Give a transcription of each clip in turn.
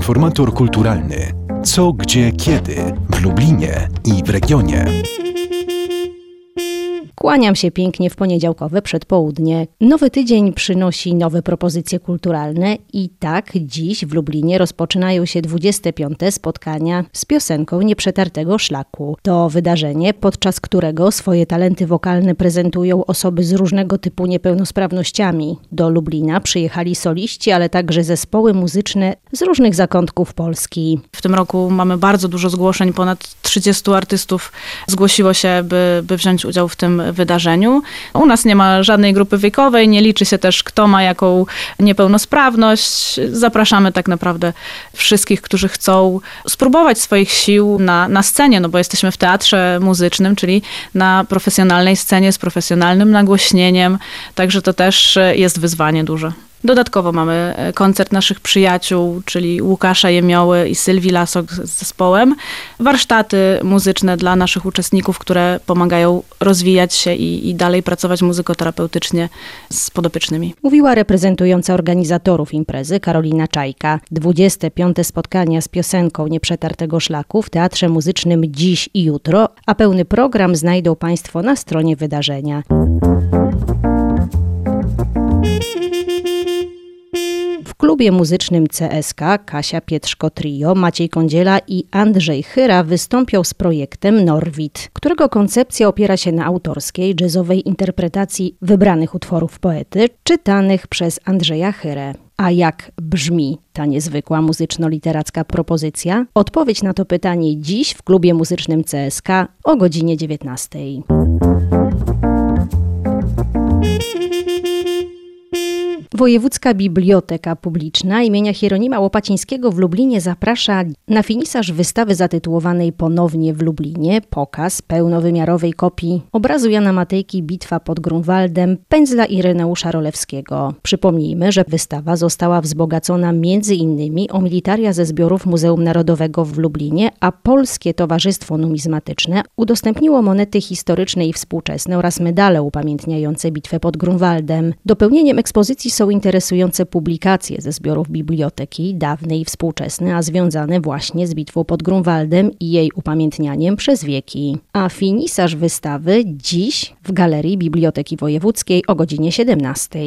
Informator kulturalny. Co, gdzie, kiedy w Lublinie i w regionie. Kłaniam się pięknie w poniedziałkowe przedpołudnie. Nowy tydzień przynosi nowe propozycje kulturalne i tak dziś w Lublinie rozpoczynają się 25. spotkania z piosenką Nieprzetartego Szlaku. To wydarzenie, podczas którego swoje talenty wokalne prezentują osoby z różnego typu niepełnosprawnościami. Do Lublina przyjechali soliści, ale także zespoły muzyczne z różnych zakątków Polski. W tym roku mamy bardzo dużo zgłoszeń, ponad 30 artystów zgłosiło się, by wziąć udział w tym wydarzeniu. U nas nie ma żadnej grupy wiekowej, nie liczy się też, kto ma jaką niepełnosprawność. Zapraszamy tak naprawdę wszystkich, którzy chcą spróbować swoich sił na scenie, no bo jesteśmy w teatrze muzycznym, czyli na profesjonalnej scenie z profesjonalnym nagłośnieniem, także to też jest wyzwanie duże. Dodatkowo mamy koncert naszych przyjaciół, czyli Łukasza Jemioły i Sylwii Lasok z zespołem. Warsztaty muzyczne dla naszych uczestników, które pomagają rozwijać się i dalej pracować muzykoterapeutycznie z podopiecznymi. Mówiła reprezentująca organizatorów imprezy Karolina Czajka. 25. spotkania z piosenką Nieprzetartego Szlaku w Teatrze Muzycznym dziś i jutro, a pełny program znajdą Państwo na stronie wydarzenia. W klubie muzycznym CSK Kasia Pietrzko Trio, Maciej Kądziela i Andrzej Chyra wystąpią z projektem Norwid, którego koncepcja opiera się na autorskiej, jazzowej interpretacji wybranych utworów poety, czytanych przez Andrzeja Chyrę. A jak brzmi ta niezwykła muzyczno-literacka propozycja? Odpowiedź na to pytanie dziś w klubie muzycznym CSK o godzinie 19. Wojewódzka Biblioteka Publiczna imienia Hieronima Łopacińskiego w Lublinie zaprasza na finisaż wystawy zatytułowanej ponownie w Lublinie pokaz pełnowymiarowej kopii obrazu Jana Matejki Bitwa pod Grunwaldem pędzla Ireneusza Rolewskiego. Przypomnijmy, że wystawa została wzbogacona m.in. o militaria ze zbiorów Muzeum Narodowego w Lublinie, a Polskie Towarzystwo Numizmatyczne udostępniło monety historyczne i współczesne oraz medale upamiętniające bitwę pod Grunwaldem. Dopełnieniem ekspozycji są interesujące publikacje ze zbiorów biblioteki, dawne i współczesne, a związane właśnie z bitwą pod Grunwaldem i jej upamiętnianiem przez wieki. A finisaż wystawy dziś w Galerii Biblioteki Wojewódzkiej o godzinie 17.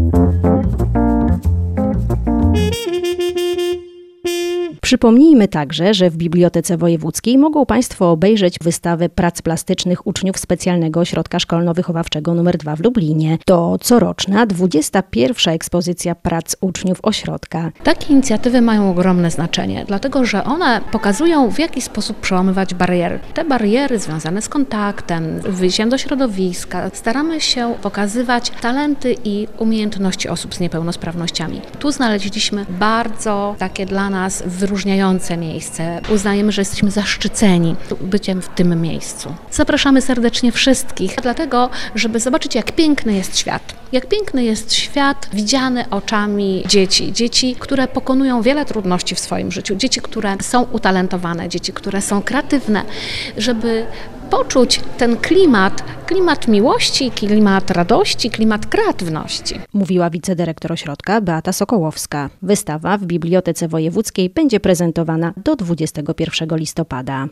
Przypomnijmy także, że w Bibliotece Wojewódzkiej mogą Państwo obejrzeć wystawę prac plastycznych uczniów Specjalnego Ośrodka Szkolno-Wychowawczego nr 2 w Lublinie. To coroczna 21. ekspozycja prac uczniów ośrodka. Takie inicjatywy mają ogromne znaczenie, dlatego że one pokazują, w jaki sposób przełamywać bariery. Te bariery związane z kontaktem, wyjściem do środowiska. Staramy się pokazywać talenty i umiejętności osób z niepełnosprawnościami. Tu znaleźliśmy bardzo takie dla nas wyróżniające miejsce. Uznajemy, że jesteśmy zaszczyceni byciem w tym miejscu. Zapraszamy serdecznie wszystkich, dlatego, żeby zobaczyć, jak piękny jest świat. Jak piękny jest świat widziany oczami dzieci. Dzieci, które pokonują wiele trudności w swoim życiu. Dzieci, które są utalentowane, dzieci, które są kreatywne, żeby poczuć ten klimat miłości, klimat radości, klimat kreatywności. Mówiła wicedyrektor ośrodka Beata Sokołowska. Wystawa w Bibliotece Wojewódzkiej będzie prezentowana do 21 listopada.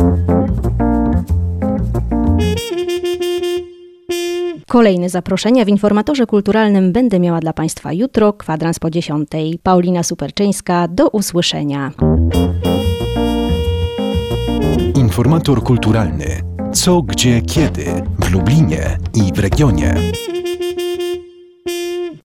Kolejne zaproszenia w Informatorze Kulturalnym będę miała dla Państwa jutro, kwadrans po 10. Paulina Superczyńska, do usłyszenia. Informator kulturalny. Co, gdzie, kiedy w Lublinie i w regionie.